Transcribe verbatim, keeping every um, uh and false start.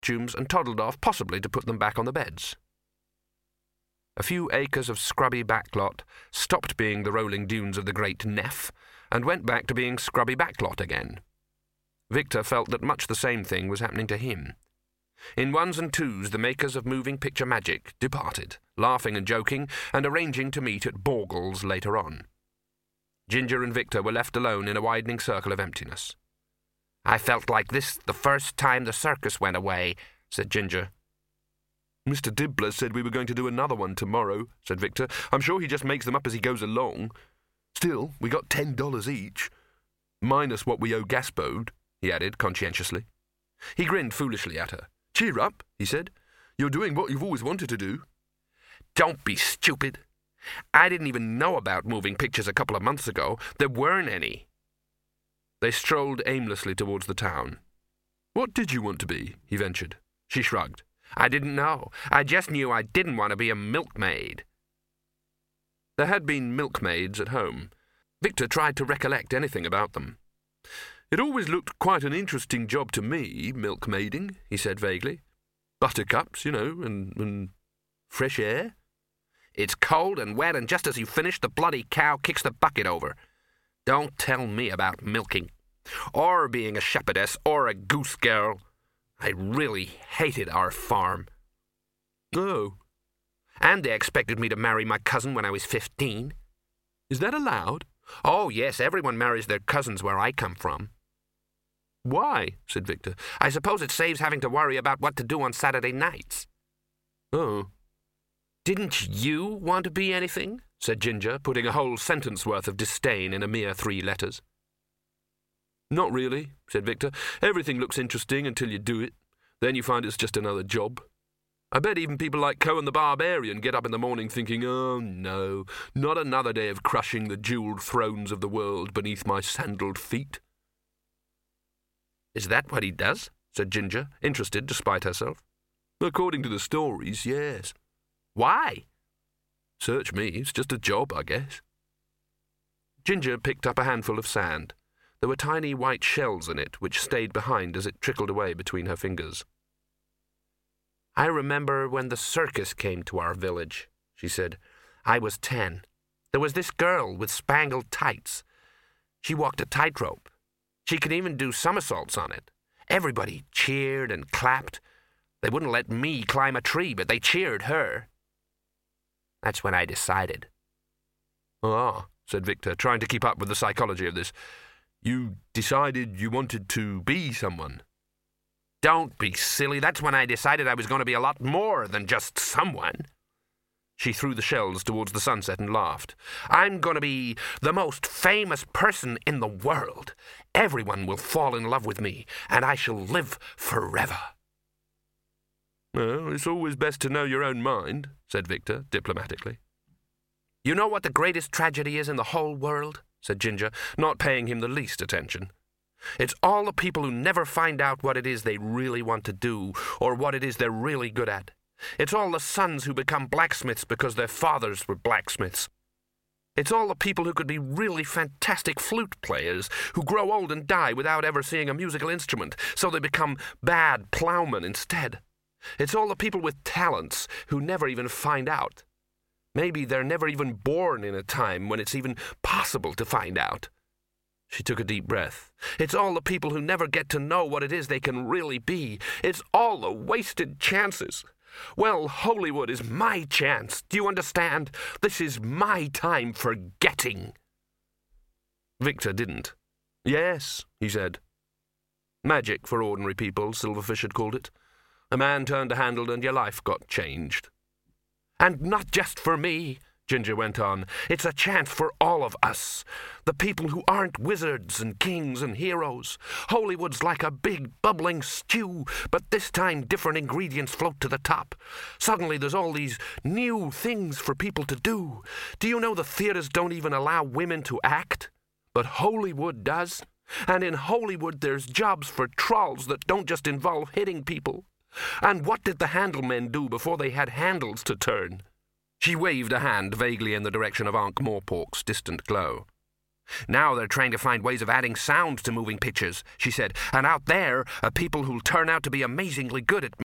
costumes and toddled off, possibly to put them back on the beds. A few acres of scrubby backlot stopped being the rolling dunes of the Great Neff and went back to being scrubby backlot again. Victor felt that much the same thing was happening to him. In ones and twos, the makers of moving picture magic departed, laughing and joking, and arranging to meet at Borgle's later on. Ginger and Victor were left alone in a widening circle of emptiness. "I felt like this the first time the circus went away," said Ginger. "Mister Dibbler said we were going to do another one tomorrow," said Victor. "I'm sure he just makes them up as he goes along. Still, we got ten dollars each. Minus what we owe Gaspode," he added conscientiously. He grinned foolishly at her. "Cheer up," he said. "You're doing what you've always wanted to do." "Don't be stupid. I didn't even know about moving pictures a couple of months ago. There weren't any." They strolled aimlessly towards the town. "What did you want to be?" he ventured. She shrugged. "I didn't know. I just knew I didn't want to be a milkmaid." There had been milkmaids at home. Victor tried to recollect anything about them. "It always looked quite an interesting job to me, milkmaiding," he said vaguely. "Buttercups, you know, and, and fresh air." "It's cold and wet, and just as you finish, the bloody cow kicks the bucket over. Don't tell me about milking, or being a shepherdess, or a goose girl. I really hated our farm." "Oh." "And they expected me to marry my cousin when I was fifteen." "Is that allowed?" "Oh, yes, everyone marries their cousins where I come from." "Why?" said Victor. "I suppose it saves having to worry about what to do on Saturday nights." "Oh." "Didn't you want to be anything?" said Ginger, putting a whole sentence worth of disdain in a mere three letters. "Not really," said Victor. "Everything looks interesting until you do it. Then you find it's just another job. I bet even people like Cohen the Barbarian get up in the morning thinking, 'Oh, no, not another day of crushing the jewelled thrones of the world beneath my sandalled feet.'" "Is that what he does?" said Ginger, interested despite herself. "According to the stories, yes." "Why?" "Search me, it's just a job, I guess." Ginger picked up a handful of sand. There were tiny white shells in it, which stayed behind as it trickled away between her fingers. "I remember when the circus came to our village," she said. "I was ten. There was this girl with spangled tights. She walked a tightrope. She could even do somersaults on it. Everybody cheered and clapped. They wouldn't let me climb a tree, but they cheered her. That's when I decided." "Ah," said Victor, trying to keep up with the psychology of this. "You decided you wanted to be someone." "Don't be silly. That's when I decided I was going to be a lot more than just someone." She threw the shells towards the sunset and laughed. "I'm going to be the most famous person in the world. Everyone will fall in love with me, and I shall live forever." "Well, it's always best to know your own mind," said Victor, diplomatically. "You know what the greatest tragedy is in the whole world?" said Ginger, not paying him the least attention. "It's all the people who never find out what it is they really want to do, or what it is they're really good at. It's all the sons who become blacksmiths because their fathers were blacksmiths. It's all the people who could be really fantastic flute players, who grow old and die without ever seeing a musical instrument, so they become bad ploughmen instead. It's all the people with talents who never even find out. Maybe they're never even born in a time when it's even possible to find out." She took a deep breath. "It's all the people who never get to know what it is they can really be. It's all the wasted chances. Well, Hollywood is my chance. Do you understand? This is my time for getting." Victor didn't. "Yes," he said. Magic for ordinary people, Silverfish had called it. A man turned a handle and your life got changed. "And not just for me," Ginger went on. "It's a chance for all of us. The people who aren't wizards and kings and heroes. Hollywood's like a big bubbling stew, but this time different ingredients float to the top. Suddenly there's all these new things for people to do. Do you know the theaters don't even allow women to act? But Hollywood does. And in Hollywood there's jobs for trolls that don't just involve hitting people. And what did the handlemen do before they had handles to turn?" She waved a hand vaguely in the direction of Ankh-Morpork's distant glow. Now they're trying to find ways of adding sound to moving pictures, she said, and out there are people who'll turn out to be amazingly good at